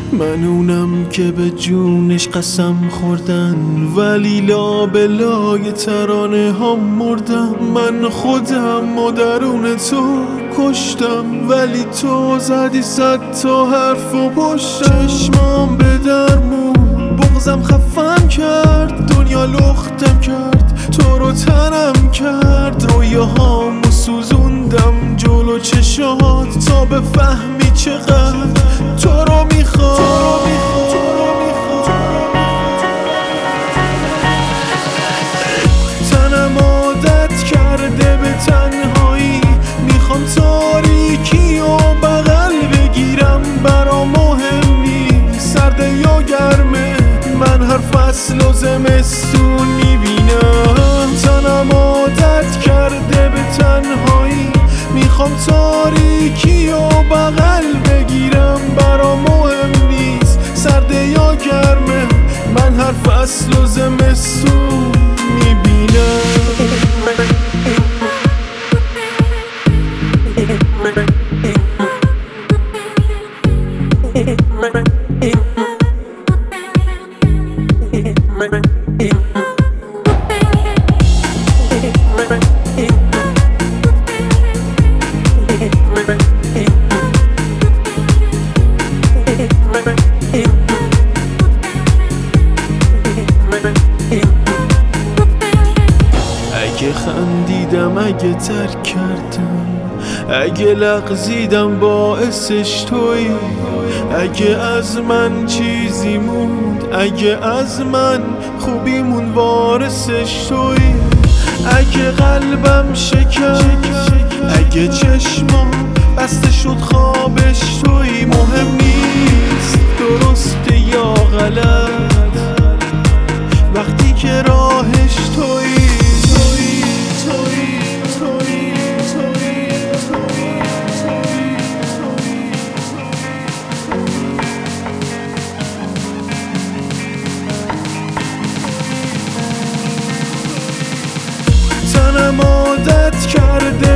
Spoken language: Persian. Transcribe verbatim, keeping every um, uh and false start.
من اونم که به جونش قسم خوردن، ولی لابلای ترانه ها مردم. من خودم و درون تو کشتم، ولی تو زدی صد تا حرف و پشتم. چشمام به درمون بغزم خفم کرد، دنیا لختم کرد، تو رو تنم کرد. رویاهامو سوزوندم جلو چشات تا بفهمی چقدر تو رو میخوام. تنم عادت کرده به تنهایی، میخوام تاریکی و بغل بگیرم. برام مهم نیست سرده یا گرمه، من هر فصل و زمستون میبینم. تنم عادت کرده به تنهایی، میخوام تاریکی و بغل بگیرم. برام مهم نیست سرده یا گرمه، من هر فصل و زمستون میبینم. اگه خندیدم، اگه ترک کردم، اگه لغزیدم باعثش تویی. اگه از من چیزی موند، اگه از من خوبیمون وارثش تویی. اگه قلبم شکست، اگه چشمام بسته شد خوابش تویی. مهم نیست درسته یا غلط، وقتی که راهش تویی. تنم عادت کرده